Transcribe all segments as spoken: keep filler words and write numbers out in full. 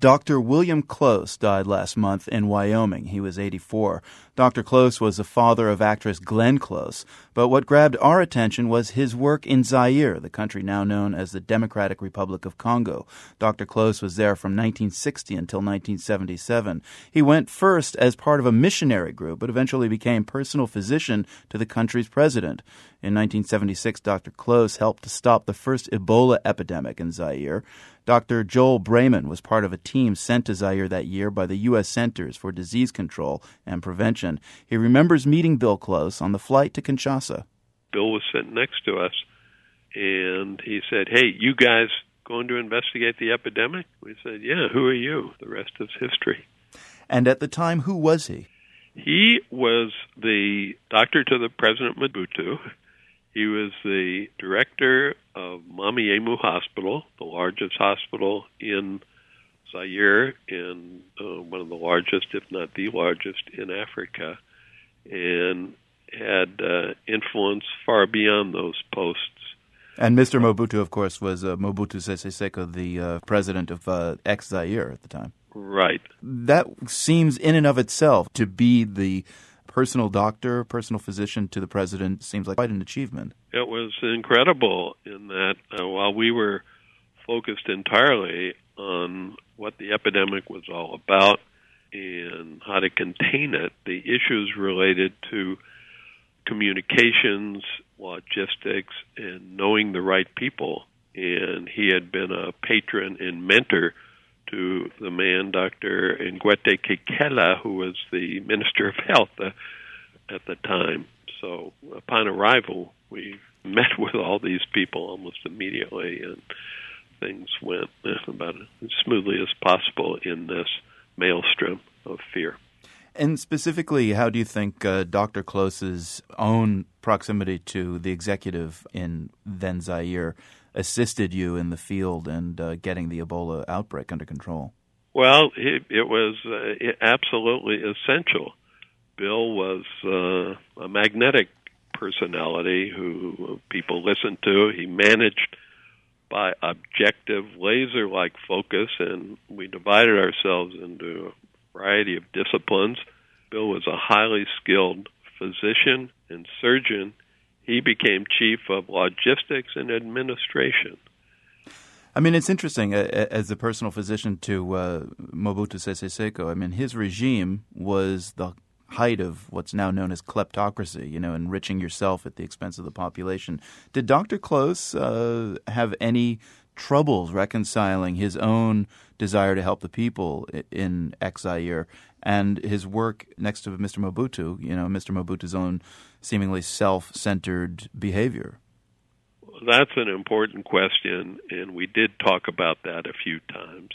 Doctor William Close died last month in Wyoming. He was eighty-four. Doctor Close was the father of actress Glenn Close, but what grabbed our attention was his work in Zaire, the country now known as the Democratic Republic of Congo. Doctor Close was there from nineteen sixty until nineteen seventy-seven. He went first as part of a missionary group, but eventually became personal physician to the country's president. In nineteen seventy-six, Doctor Close helped to stop the first Ebola epidemic in Zaire. Doctor Joel Brayman was part of a team sent to Zaire that year by the U S Centers for Disease Control and Prevention. He remembers meeting Bill Close on the flight to Kinshasa. Bill was sitting next to us, and he said, "Hey, you guys going to investigate the epidemic?" We said, "Yeah, who are you?" The rest is history. And at the time, who was he? He was the doctor to the President Mobutu. He was the director of Mamiemu Hospital, the largest hospital in Zaire, and uh, one of the largest, if not the largest, in Africa, and had uh, influence far beyond those posts. And Mister Mobutu, of course, was uh, Mobutu Sese Seko, the uh, president of uh, ex-Zaire at the time. Right. That seems in and of itself to be the personal doctor, personal physician to the president, seems like quite an achievement. It was incredible in that uh, while we were focused entirely on what the epidemic was all about and how to contain it, the issues related to communications, logistics, and knowing the right people. And he had been a patron and mentor to the man, Doctor Ngwete Kekela, who was the Minister of Health uh, at the time. So upon arrival, we met with all these people almost immediately, and things went uh, about as smoothly as possible in this maelstrom of fear. And specifically, how do you think uh, Doctor Close's own proximity to the executive in then Zaire assisted you in the field and uh, getting the Ebola outbreak under control? Well, it, it was uh, absolutely essential. Bill was uh, a magnetic personality who people listened to. He managed by objective, laser-like focus, and we divided ourselves into a variety of disciplines. Bill was a highly skilled physician and surgeon. He became chief of logistics and administration. I mean, it's interesting, uh, as a personal physician to uh, Mobutu Sese Seko, I mean, his regime was the height of what's now known as kleptocracy, you know, enriching yourself at the expense of the population. Did Doctor Close uh, have any troubles reconciling his own desire to help the people in ex-Zaire and his work next to Mister Mobutu, you know, Mister Mobutu's own seemingly self-centered behavior? That's an important question, and we did talk about that a few times.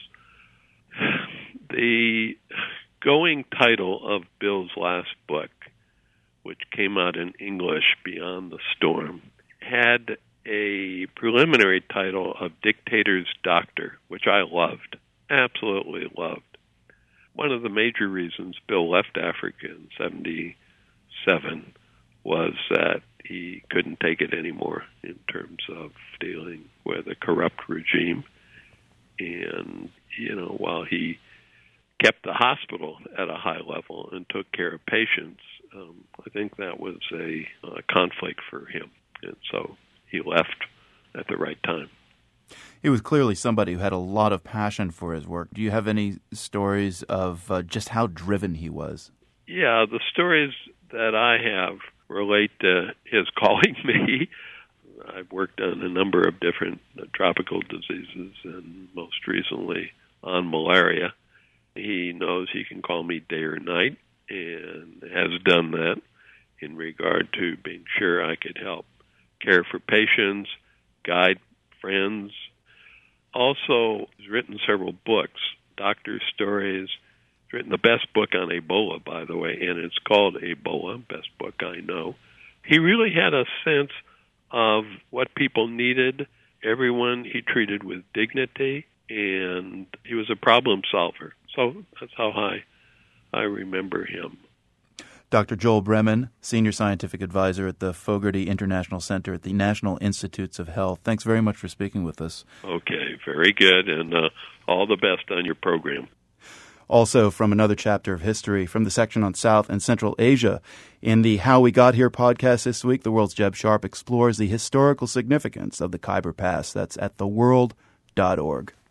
The going title of Bill's last book, which came out in English, Beyond the Storm, had a preliminary title of Dictator's Doctor, which I loved, absolutely loved. One of the major reasons Bill left Africa in seventy-seven was that he couldn't take it anymore in terms of dealing with a corrupt regime. And, you know, while he kept the hospital at a high level and took care of patients, um, I think that was a, a conflict for him. And so he left at the right time. He was clearly somebody who had a lot of passion for his work. Do you have any stories of uh, just how driven he was? Yeah, the stories that I have relate to his calling me. I've worked on a number of different uh, tropical diseases, and most recently on malaria. He knows he can call me day or night, and has done that in regard to being sure I could help care for patients, guide friends. Also, he's written several books, doctor stories. He's written the best book on Ebola, by the way, and it's called Ebola, best book I know. He really had a sense of what people needed, everyone he treated with dignity, and he was a problem solver. So that's how I, I remember him. Doctor Joel Bremen, Senior Scientific Advisor at the Fogarty International Center at the National Institutes of Health. Thanks very much for speaking with us. Okay, very good, and uh, all the best on your program. Also, from another chapter of history, from the section on South and Central Asia, in the How We Got Here podcast this week, The World's Jeb Sharp explores the historical significance of the Khyber Pass. That's at the world dot org.